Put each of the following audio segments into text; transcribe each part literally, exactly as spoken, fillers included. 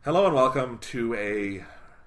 Hello and welcome to a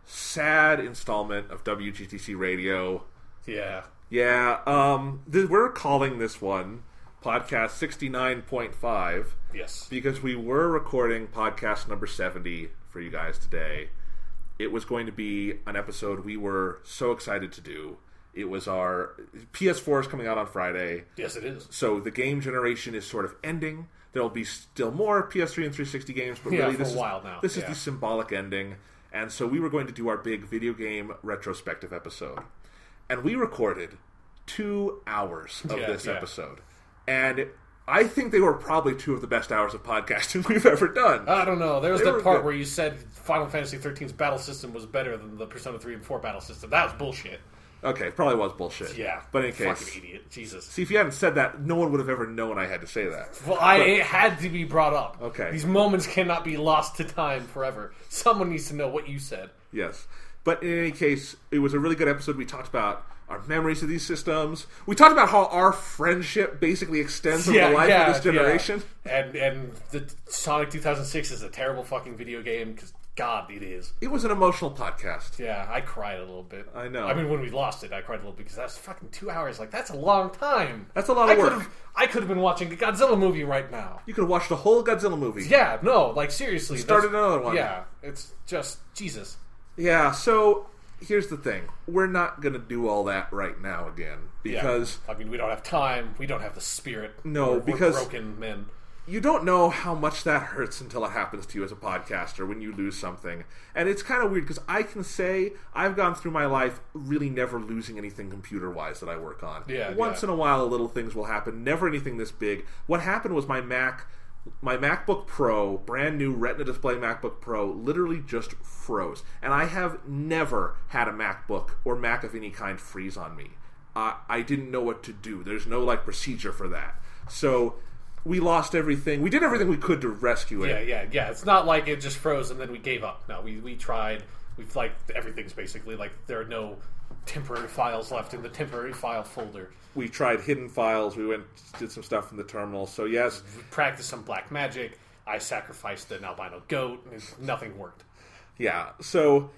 sad installment of W G T C Radio. Yeah. Yeah, um, th- we're calling this one podcast sixty-nine point five. Yes. Because we were recording podcast number seventy for you guys today. It was going to be an episode we were so excited to do. It was our... P S four is coming out on Friday. Yes, it is. So the game generation is sort of ending. There'll be still more P S three and three sixty games, but yeah, really for this a while is now. this yeah. is the symbolic ending. And so we were going to do our big video game retrospective episode. And we recorded two hours of yeah, this yeah. episode. And I think they were probably two of the best hours of podcasting we've ever done. I don't know. There was They that were part good. where you said Final Fantasy thirteen's battle system was better than the Persona three and four battle system. That was bullshit. Okay, probably was bullshit. Yeah. But in case... Fucking idiot. Jesus. See, if you hadn't said that, no one would have ever known I had to say that. Well, I, But- it had to be brought up. Okay. These moments cannot be lost to time forever. Someone needs to know what you said. Yes. But in any case, it was a really good episode. We talked about our memories of these systems. We talked about how our friendship basically extends over Yeah, the life yeah, of this generation. yeah. And and the Sonic two thousand six is a terrible fucking video game, because God, it is. It was an emotional podcast. Yeah, I cried a little bit. I know. I mean, when we lost it, I cried a little bit because that's fucking two hours. Like, that's a long time. That's a lot of I work. could've- I could have been watching a Godzilla movie right now. You could have watched the whole Godzilla movie. Yeah, no, like seriously. Started that's- another one. Yeah, it's just Jesus. Yeah, so here's the thing. We're not going to do all that right now again. Because Yeah. I mean, we don't have time. We don't have the spirit. No, We're- because- we're broken men. you don't know how much that hurts until it happens to you as a podcaster when you lose something. And it's kind of weird because I can say I've gone through my life really never losing anything computer-wise that I work on. Yeah, Once yeah. in a while, little things will happen. Never anything this big. What happened was my Mac, my MacBook Pro, brand new Retina display MacBook Pro, literally just froze. And I have never had a MacBook or Mac of any kind freeze on me. Uh, I didn't know what to do. There's no like procedure for that. So we lost everything. We did everything we could to rescue it. Yeah, yeah, yeah. It's not like it just froze and then we gave up. No, we, we tried. We've like everything's basically like there are no temporary files left in the temporary file folder. We tried hidden files. We went did some stuff in the terminal. So yes, We practiced some black magic. I sacrificed an albino goat, and nothing worked. yeah. So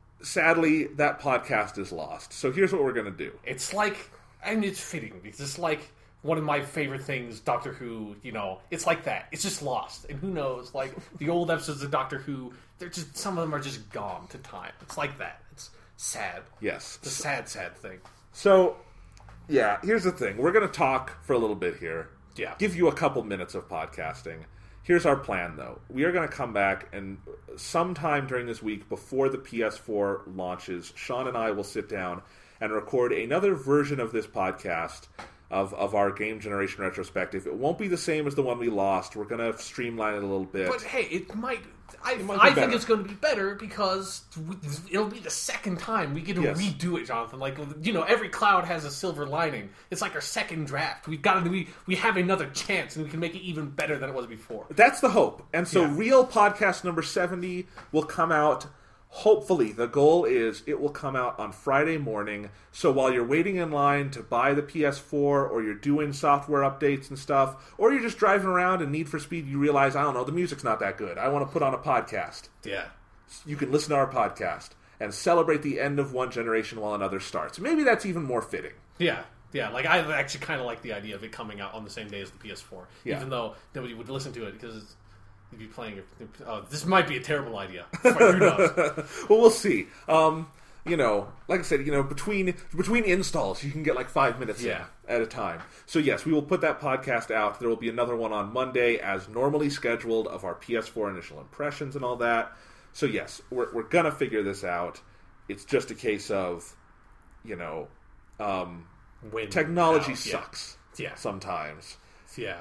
sadly, that podcast is lost. So here's what we're gonna do. It's like, and it's fitting because it's like one of my favorite things, Doctor Who. You know, it's like that. It's just lost, and who knows? Like the old episodes of Doctor Who, they're just some of them are just gone to time. It's like that. It's sad. Yes. It's a sad, sad thing. So yeah, here's the thing. We're gonna talk for a little bit here. Yeah. Give you a couple minutes of podcasting. Here's our plan, though. We are going to come back, and sometime during this week, before the P S four launches, Sean and I will sit down and record another version of this podcast of, of our game generation retrospective. It won't be the same as the one we lost. We're going to streamline it a little bit. But hey, it might. I, might be I think better. it's going to be better because we, it'll be the second time we get to Yes. redo it, Jonathan. Like, you know, every cloud has a silver lining. It's like our second draft. We've got to, we we have another chance, and we can make it even better than it was before. That's the hope. And so Yeah. real podcast number seventy will come out, hopefully. The goal is it will come out on Friday morning. So while you're waiting in line to buy the P S four, or you're doing software updates and stuff, or you're just driving around and Need for Speed, you realize, I don't know, the music's not that good. I want to put on a podcast. Yeah. You can listen to our podcast and celebrate the end of one generation while another starts. Maybe that's even more fitting. Yeah. Yeah, like I actually kind of like the idea of it coming out on the same day as the P S four, Yeah. even though nobody would listen to it because you'd be playing it. Oh, this might be a terrible idea. Who knows? Well, we'll see. Um, you know, like I said, you know, between between installs, you can get like five minutes in Yeah. at a time. So yes, we will put that podcast out. There will be another one on Monday, as normally scheduled, of our P S four initial impressions and all that. So yes, we're we're gonna figure this out. It's just a case of, you know, um, When technology now, yeah. sucks Yeah. sometimes, Yeah.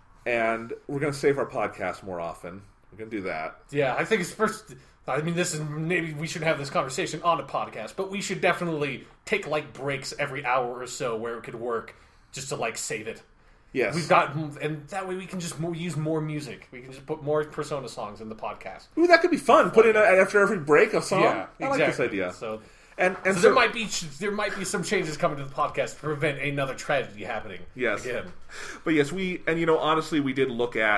and we're gonna save our podcast more often. We're gonna do that. Yeah, I think it's first. I mean, this is maybe we should have this conversation on a podcast, but we should definitely take like breaks every hour or so where it could work, just to like save it. Yes, We've got, and that way we can just more, use more music. We can just put more Persona songs in the podcast. Ooh, that could be fun. Put in a, after every break a song. Yeah, I exactly. like this idea. So, And and so so, there might be there might be some changes coming to the podcast to prevent another tragedy happening. Yes. Again. But yes, we and you know honestly, we did look at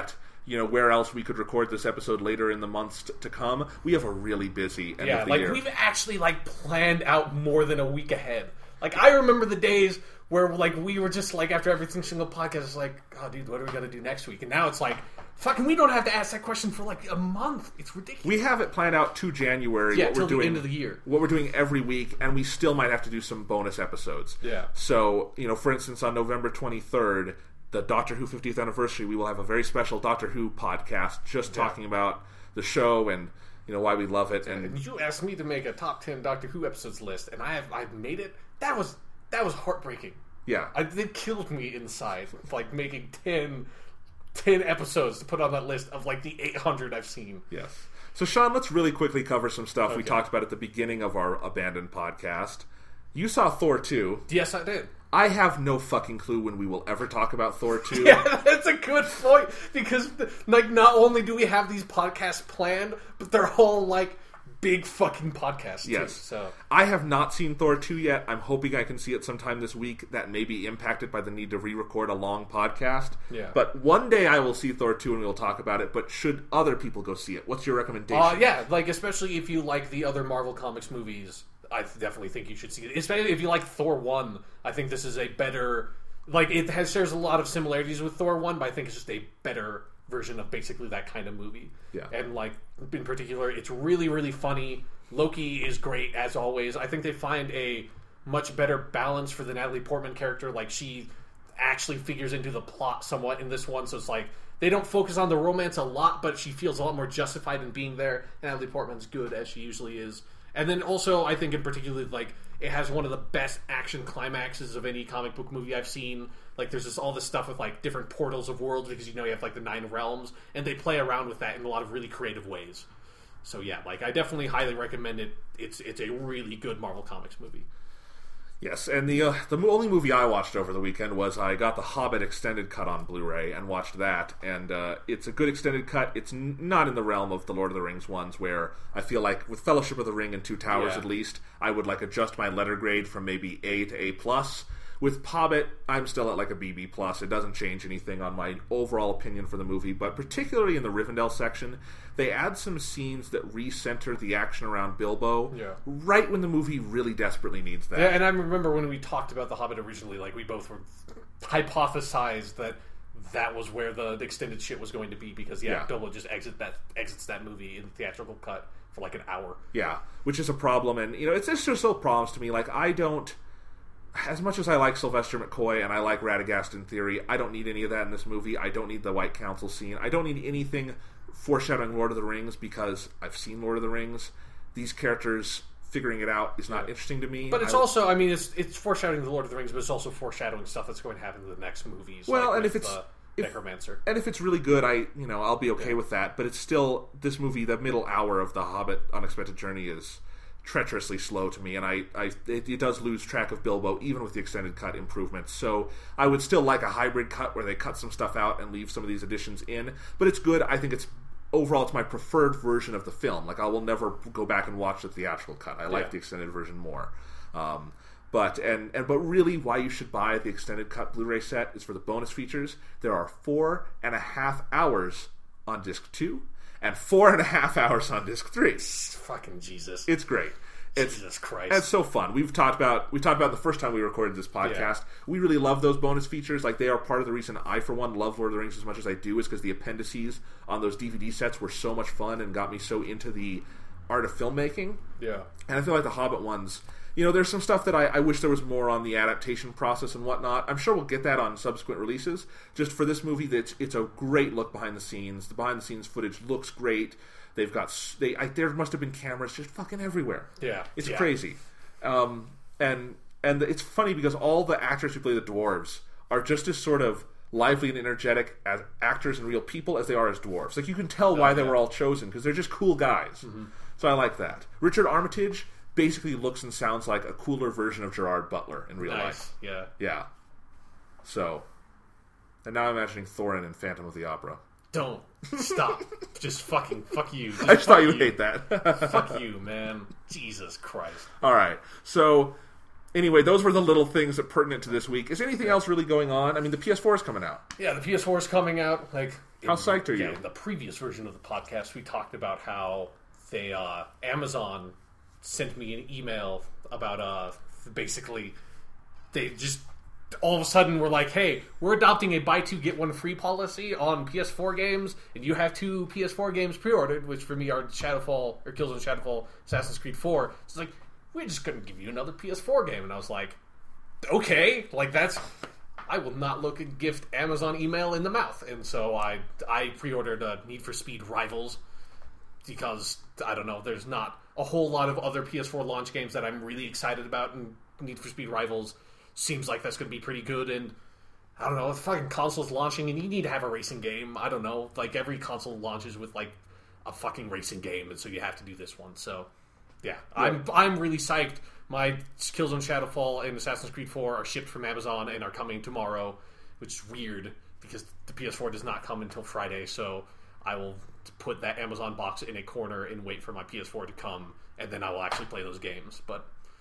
you know, where else we could record this episode later in the months t- to come. We have a really busy end yeah, of the like year. we've actually like planned out more than a week ahead. Like I remember the days where like we were just like after every single podcast, it's like, oh dude, what are we gonna do next week? And now it's like, fucking, we don't have to ask that question for like a month. It's ridiculous. We have it planned out to January. Yeah, what till we're the doing, end of the year. What we're doing every week, and we still might have to do some bonus episodes. Yeah. So, you know, for instance, on November twenty-third, the Doctor Who fiftieth anniversary, we will have a very special Doctor Who podcast just Yeah. talking about the show and, you know, why we love it. And, And you asked me to make a top ten Doctor Who episodes list, and I have I've made it. That was that was heartbreaking. yeah. I, it killed me inside, like making ten, ten episodes to put on that list of like the eight hundred I've seen. Yes. So, Sean, let's really quickly cover some stuff we Okay. talked about at the beginning of our Abandoned podcast. You saw Thor two. Yes, I did. I have no fucking clue when we will ever talk about Thor two. Yeah, that's a good point because like not only do we have these podcasts planned, but they're all like big fucking podcasts. Too, Yes. so I have not seen Thor two yet. I'm hoping I can see it sometime this week. That may be impacted by the need to re-record a long podcast. Yeah. But one day I will see Thor two and we'll talk about it. But should other people go see it? What's your recommendation? uh, yeah, like especially if you like the other Marvel Comics movies, I definitely think you should see it. Especially if you like Thor one, I think this is a better. Like it has shares a lot of similarities with Thor one, but I think it's just a better version of basically that kind of movie. Yeah. And like in particular, it's really really funny. Loki is great as always. I think they find a much better balance for the Natalie Portman character. Like she actually figures into the plot somewhat in this one, so it's like they don't focus on the romance a lot, but she feels a lot more justified in being there. And Natalie Portman's good as she usually is. And then also, I think in particular, like it has one of the best action climaxes of any comic book movie I've seen. Like there's just all this stuff with like different portals of worlds because you know you have like the nine realms, and they play around with that in a lot of really creative ways. So yeah, like I definitely highly recommend it. It's it's a really good Marvel Comics movie. Yes, and the uh, the only movie I watched over the weekend was I got the Hobbit extended cut on Blu-ray and watched that, and uh, it's a good extended cut. It's n- not in the realm of the Lord of the Rings ones, where I feel like with Fellowship of the Ring and Two Towers Yeah. at least, I would like adjust my letter grade from maybe A to A plus. With Hobbit, I'm still at like a B B plus. It doesn't change anything on my overall opinion for the movie, but particularly in the Rivendell section, they add some scenes that recenter the action around Bilbo. Yeah. Right when the movie really desperately needs that. Yeah, and I remember when we talked about The Hobbit originally, like we both were hypothesized that that was where the extended shit was going to be because yeah, Yeah. Bilbo just exit that exits that movie in the theatrical cut for like an hour. Yeah, which is a problem, and you know, it's, it's just still problems to me. Like, I don't, as much as I like Sylvester McCoy and I like Radagast in theory, I don't need any of that in this movie. I don't need the White Council scene. I don't need anything foreshadowing Lord of the Rings because I've seen Lord of the Rings. These characters figuring it out is not Yeah. interesting to me. But it's I, also, I mean, it's it's foreshadowing the Lord of the Rings, but it's also foreshadowing stuff that's going to happen in the next movies. Well, like and with, if it's- uh, if- Necromancer. and if it's really good, I you know I'll be okay Yeah. with that. But it's still, this movie, the middle hour of The Hobbit: Unexpected Journey is treacherously slow to me, and I, I it, it does lose track of Bilbo even with the extended cut improvements. So I would still like a hybrid cut where they cut some stuff out and leave some of these additions in. But it's good. I think it's overall it's my preferred version of the film. Like, I will never go back and watch the theatrical cut. I like Yeah. the extended version more. Um, But and, and but really, why you should buy the extended cut Blu-ray set is for the bonus features. There are four and a half hours on disc two, and four and a half hours on disc three. Fucking Jesus. It's great. It's Jesus Christ. it's so fun. We've talked about we talked about the first time we recorded this podcast. Yeah. We really love those bonus features. Like, they are part of the reason I, for one, love Lord of the Rings as much as I do, is because the appendices on those D V D sets were so much fun and got me so into the art of filmmaking. Yeah. And I feel like the Hobbit ones, you know, there's some stuff that I, I wish there was more on the adaptation process and whatnot. I'm sure we'll get that on subsequent releases. Just for this movie, that's it's a great look behind the scenes. The behind the scenes footage looks great. They've got they I, there must have been cameras just fucking everywhere. Yeah. It's Yeah. crazy. Um, and and it's funny because all the actors who play the dwarves are just as sort of lively and energetic as actors and real people as they are as dwarves. Like, you can tell why they yeah. were all chosen because they're just cool guys. Mm-hmm. So I like that. Richard Armitage basically looks and sounds like a cooler version of Gerard Butler in real Nice. life. Yeah. Yeah. So, and now I'm imagining Thorin in Phantom of the Opera. Don't. Stop. Just fucking fuck you. Just I just thought fuck you would hate that. Fuck you, man. Jesus Christ. All right. So, Anyway, those were the little things that pertinent to this week. Is anything else really going on? I mean, the P S four is coming out. Yeah, the P S four is coming out. Like, how in, psyched are yeah, you? In the previous version of the podcast, we talked about how they uh, Amazon sent me an email about uh, basically they just all of a sudden were like, "Hey, we're adopting a buy two get one free policy on P S four games, and you have two P S four games pre-ordered, which for me are Shadowfall or Killzone Shadowfall, Assassin's Creed four." So it's like, we're just going to give you another P S four game. And I was like, okay, like that's, I will not look at gift Amazon email in the mouth. And so I I pre-ordered uh, Need for Speed Rivals because, I don't know, there's not a whole lot of other P S four launch games that I'm really excited about, and Need for Speed Rivals seems like that's going to be pretty good. And I don't know, the fucking console's launching and you need to have a racing game. I don't know, like every console launches with like a fucking racing game, and so you have to do this one. So yeah, yeah. I'm I'm really psyched. My Killzone Shadowfall and Assassin's Creed four are shipped from Amazon and are coming tomorrow, which is weird because the P S four does not come until Friday. So I will put that Amazon box in a corner and wait for my P S four to come, and then I will actually play those games. But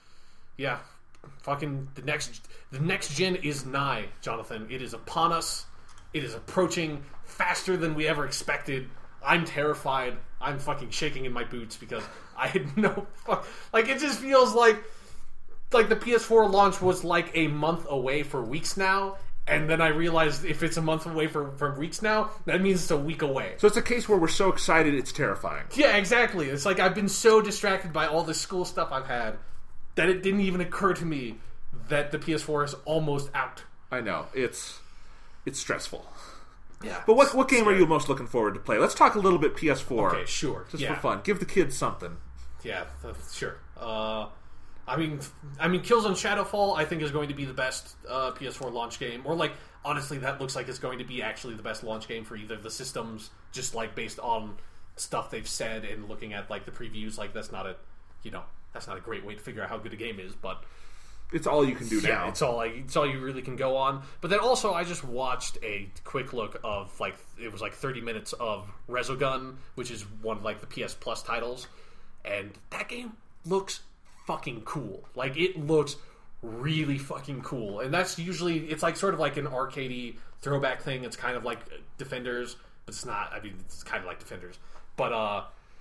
yeah, fucking the next the next gen is nigh, Jonathan. It is upon us. It is approaching faster than we ever expected. I'm terrified. I'm fucking shaking in my boots because I had no fuck. Like, it just feels like like the P S four launch was like a month away for weeks now, and then I realized if it's a month away for, from weeks now, that means it's a week away. So it's a case where we're so excited it's terrifying. Yeah, exactly. It's like I've been so distracted by all the school stuff I've had that it didn't even occur to me that the P S four is almost out. I know. It's it's stressful. Yeah. But what what game scary. are you most looking forward to play? Let's talk a little bit P S four. Okay, sure. Just yeah. for fun. Give the kids something. Yeah, uh, sure. Uh, I mean, I mean, Killzone Shadowfall I think is going to be the best uh, P S four launch game. Or like, honestly, that looks like it's going to be actually the best launch game for either of the systems. Just like based on stuff they've said and looking at like the previews. Like that's not a, you know, that's not a great way to figure out how good a game is, but. It's all you can do yeah, now. It's all like, it's all you really can go on. But then also, I just watched a quick look of like it was like thirty minutes of Resogun, which is one of like the P S Plus titles, and that game looks fucking cool. Like it looks really fucking cool, and that's usually it's like sort of like an arcadey throwback thing. It's kind of like Defenders, but it's not. I mean, it's kind of like Defenders, but uh.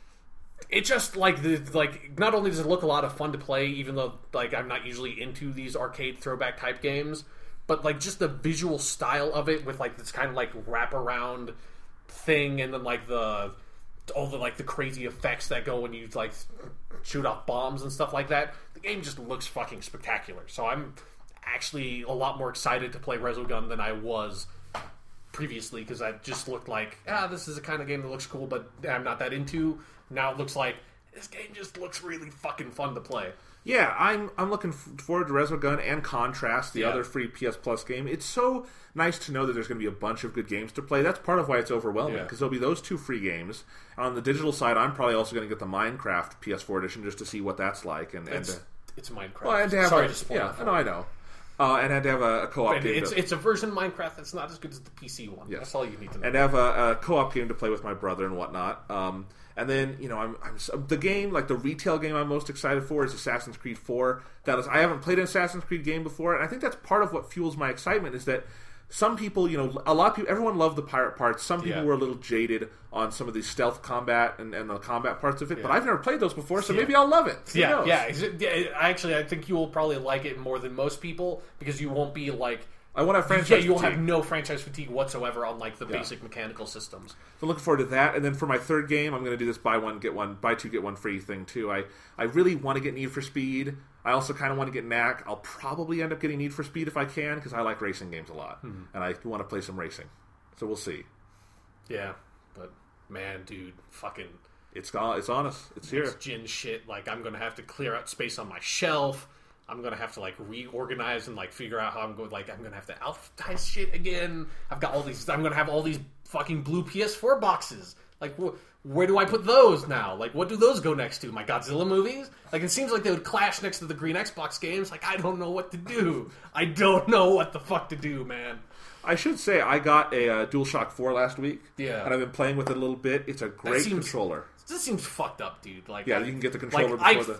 It just like the like not only does it look a lot of fun to play, even though like I'm not usually into these arcade throwback type games, but like just the visual style of it with like this kind of like wraparound thing, and then like the all the like the crazy effects that go when you like shoot off bombs and stuff like that. The game just looks fucking spectacular. So I'm actually a lot more excited to play Resogun than I was previously because I just looked like ah this is a kind of game that looks cool, but I'm not that into. Now it looks like this game just looks really fucking fun to play. Yeah, I'm I'm looking forward to Resogun and Contrast, the yeah. other free P S Plus game. It's so nice to know that there's going to be a bunch of good games to play. That's part of why it's overwhelming, because yeah. there'll be those two free games. On the digital side, I'm probably also going to get the Minecraft P S four edition just to see what that's like. And, it's, and uh, it's Minecraft. Well, and to have Sorry a, to spoil yeah, it. No, I know. Uh, and had to have a, a co-op and game. It's, to, it's a version of Minecraft that's not as good as the P C one. Yes. That's all you need to know. And have a, a co-op game to play with my brother and whatnot. Um, and then, you know, I'm, I'm the game, like the retail game I'm most excited for is Assassin's Creed four. That is, I haven't played an Assassin's Creed game before, and I think that's part of what fuels my excitement is that some people, you know, a lot of people, everyone loved the pirate parts. Some people yeah. were a little jaded on some of the stealth combat and, and the combat parts of it, yeah. but I've never played those before, so yeah. maybe I'll love it. Who yeah, knows? yeah, yeah. Actually, I think you will probably like it more than most people because you won't be like. I want to have franchise Yeah, you'll fatigue. have no franchise fatigue whatsoever on like the Yeah. basic mechanical systems. So looking forward to that. And then for my third game, I'm going to do this buy one, get one, buy two, get one free thing too. I, I really want to get Need for Speed. I also kind of want to get N A C. I'll probably end up getting Need for Speed if I can, because I like racing games a lot. Hmm. And I want to play some racing. So we'll see. Yeah, but man, dude, fucking... It's gone. It's on us. It's here. It's gin shit. Like, I'm going to have to clear out space on my shelf. I'm going to have to, like, reorganize and, like, figure out how I'm going, like, I'm going to have to alphabetize shit again. I've got all these, I'm going to have all these fucking blue P S four boxes. Like, wh- where do I put those now? Like, what do those go next to? My Godzilla movies? Like, it seems like they would clash next to the green Xbox games. Like, I don't know what to do. I don't know what the fuck to do, man. I should say, I got a uh, DualShock four last week. Yeah. And I've been playing with it a little bit. It's a great seems, controller. This seems fucked up, dude. Like, yeah, I, you can get the controller like, before I, the...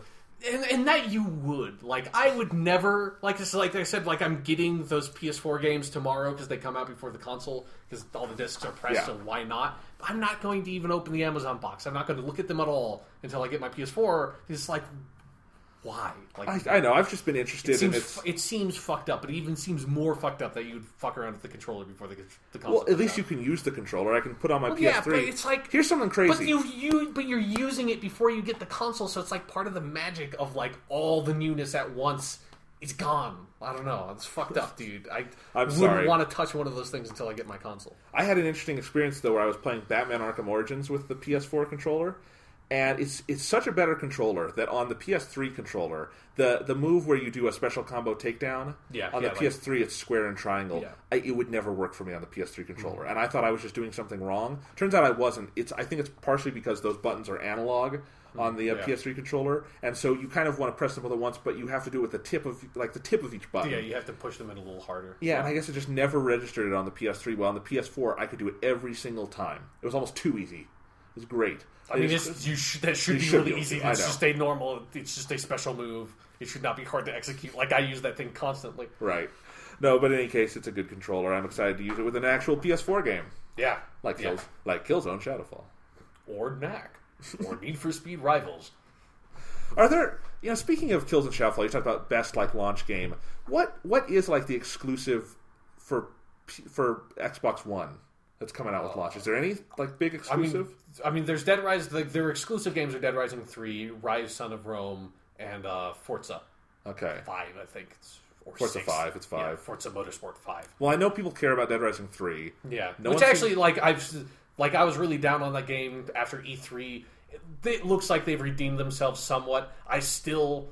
And, and that you would. Like, I would never... Like, this, like I said, like, I'm getting those P S four games tomorrow because they come out before the console because all the discs are pressed, Yeah. so why not? But I'm not going to even open the Amazon box. I'm not going to look at them at all until I get my P S four. It's like, why? Like, I, I know. I've just been interested it seems, in it's. it seems fucked up, but it even seems more fucked up that you'd fuck around with the controller before the, the console. Well, at least you can use the controller. I can put on my Well, P S three. yeah, but it's like... Here's something crazy. But you, you, but you're using it before you get the console, so it's like part of the magic of like all the newness at once is gone. I don't know. It's fucked up, dude. I I'm wouldn't sorry. want to touch one of those things until I get my console. I had an interesting experience though, where I was playing Batman: Arkham Origins with the P S four controller, and it's it's such a better controller that on the P S three controller, the the move where you do a special combo takedown, Yeah, on yeah, the like- P S three it's square and triangle. Yeah. I, it would never work for me on the P S three controller, Mm-hmm. and I thought I was just doing something wrong. Turns out I wasn't. It's I think it's partially because those buttons are analog on the uh, Yeah. P S three controller, and so you kind of want to press them both at once, but you have to do it with the tip of like the tip of each button. Yeah, you have to push them in a little harder. Yeah, and I guess it just never registered it on the P S three. Well, on the P S four, I could do it every single time. It was almost too easy. It was great. I mean, They it's, just- you should, that should It be should really be. easy. I It's know. just a normal. It's just a special move. It should not be hard to execute. Like I use that thing constantly. right. No, but in any case, it's a good controller. I'm excited to use it with an actual P S four game, Yeah, like yeah. Kills, like Killzone Shadowfall. Or N A C, or Need for Speed Rivals. Are there, you know, speaking of Killzone Shadowfall, you talked about best like launch game. What what is like the exclusive for P- for Xbox One that's coming out with launch? Is there any like big I mean, exclusive? I mean, there's Dead Rise. Like, their exclusive games are Dead Rising three, Rise: Son of Rome, and uh, Forza Okay. five. I think it's or Forza six. five, it's five. Yeah, Forza Motorsport five. Well, I know people care about Dead Rising three. Yeah, No which one actually, seems- like I've like I was really down on that game after E three. It, it looks like they've redeemed themselves somewhat. I still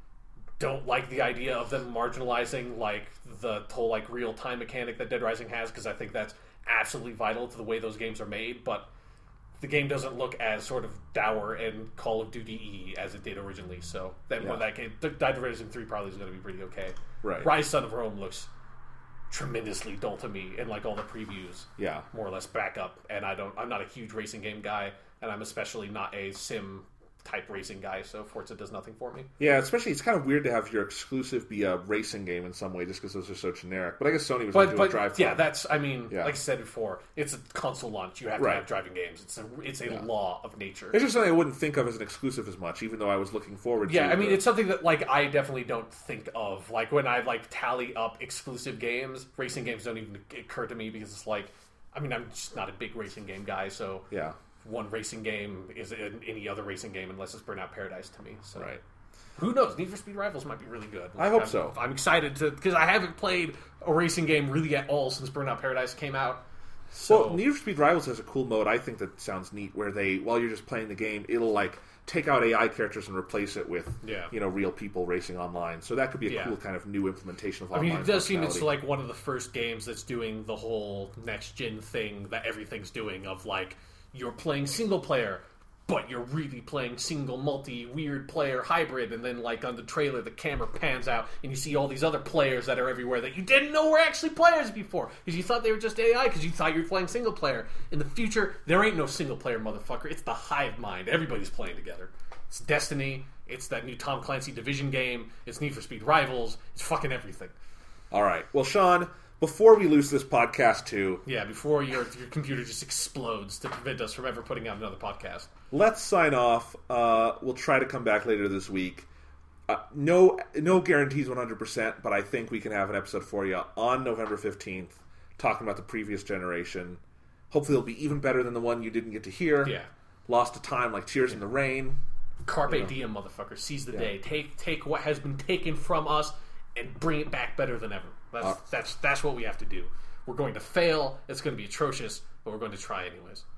don't like the idea of them marginalizing like the whole like real time mechanic that Dead Rising has, because I think that's absolutely vital to the way those games are made. But the game doesn't look as sort of dour and Call of Duty-y as it did originally. So then Yeah. when that game, Dead Rising three probably is going to be pretty okay. Right. Rise: Son of Rome looks tremendously dull to me, and like all the previews Yeah. more or less back up. And I don't, I'm not a huge racing game guy, and I'm especially not a sim type racing guy. So Forza does nothing for me. Yeah, especially it's kind of weird to have your exclusive be a racing game in some way, just because those are so generic. But I guess Sony was going But to do but a drive. yeah, time. that's I mean, Yeah. like I said before, it's a console launch. You have to Right. have driving games. It's a it's a law of nature. It's just something I wouldn't think of as an exclusive as much, even though I was looking forward to. Yeah, I mean, the- it's something that like I definitely don't think of. Like when I like tally up exclusive games, racing games don't even occur to me because it's like, I mean, I'm just not a big racing game guy. So yeah, one racing game is in any other racing game unless it's Burnout Paradise to me. So right. who knows? Need for Speed Rivals might be really good. I hope I'm, so. I'm excited to because I haven't played a racing game really at all since Burnout Paradise came out. So Well, Need for Speed Rivals has a cool mode I think that sounds neat, where they, while you're just playing the game, it'll like take out A I characters and replace it with, Yeah. you know, real people racing online. So that could be a Yeah. cool kind of new implementation of I online. mean, it does seem it's functionality. like one of the first games that's doing the whole next gen thing that everything's doing of like you're playing single player, but you're really playing single multi weird player hybrid, and then like on the trailer the camera pans out and you see all these other players that are everywhere that you didn't know were actually players before because you thought they were just A I because you thought you were playing single player. In the future, there ain't no single player, motherfucker. It's the hive mind. Everybody's playing together. It's Destiny. It's that new Tom Clancy Division game. It's Need for Speed Rivals. It's fucking everything. All right. Well, Sean, before we lose this podcast too, Yeah, before your your computer just explodes to prevent us from ever putting out another podcast. let's sign off. Uh, we'll try to come back later this week. Uh, no, no guarantees one hundred percent, but I think we can have an episode for you on November fifteenth, talking about the previous generation. Hopefully, it'll be even better than the one you didn't get to hear. Yeah. Lost to time like Tears in the Rain. Carpe diem, motherfucker. Seize the day. Take take what has been taken from us and bring it back better than ever. That's Uh, that's that's what we have to do. We're going to fail. It's going to be atrocious, but we're going to try anyways.